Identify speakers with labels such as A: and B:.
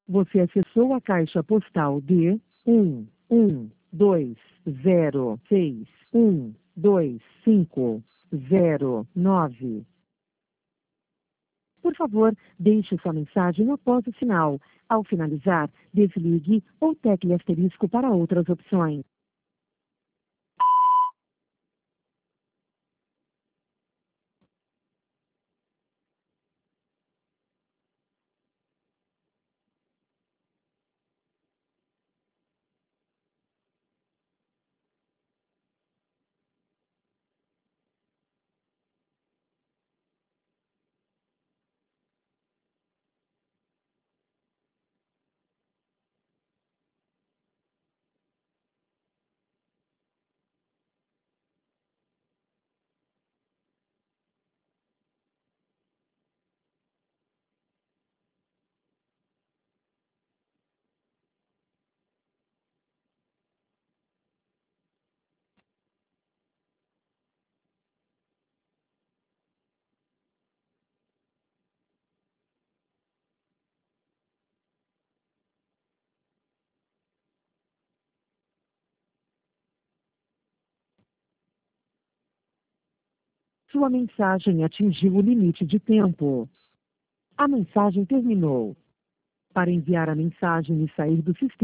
A: Você acessou a caixa postal de 11206125009. Por favor, deixe sua mensagem após o sinal. Ao finalizar, desligue ou tecle asterisco para outras opções. Sua mensagem atingiu o limite de tempo. A mensagem terminou. Para enviar a mensagem e sair do sistema,